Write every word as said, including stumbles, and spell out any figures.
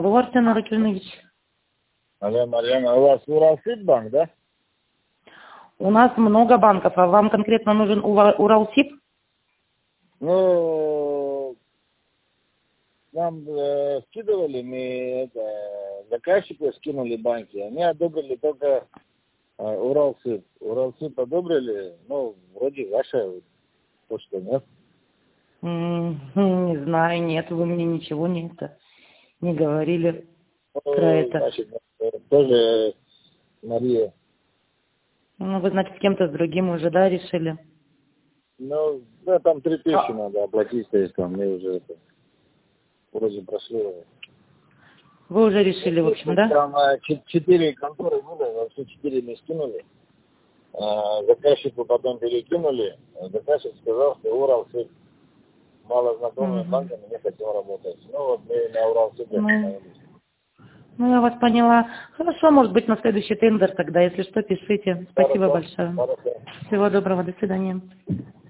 Алло, Артем Аракельевич. Алло, Марьяна, у вас Уралсиб-банк, да? У нас много банков, а вам конкретно нужен Ура- Уралсиб? Ну, нам э, скидывали, мы это, заказчику скинули банки, они одобрили только э, Уралсиб. Уралсиб одобрили, ну, вроде ваша почта, нет? М, Не знаю, нет, вы мне ничего не, это, не говорили про Ну, это. значит, э, тоже Мария. Ну, вы, значит, с кем-то с другим уже, да, решили? Ну, да, там три тысячи А, надо оплатить, то есть там мы уже это, вроде прошли. Вы уже решили, в общем, да? Там э, чет- четыре конторы было, во все четыре мы скинули. А, заказчику потом перекинули. Заказчик сказал, что Уралсиб мало знакомыми Мгм. банками, не хотел работать. Ну вот мы на Уралсибе Ну, остановились. ну, я вас поняла. Хорошо, может быть, на следующий тендер тогда. Если что, пишите. Спасибо Хорошо, большое. хорошо. Всего доброго, до свидания.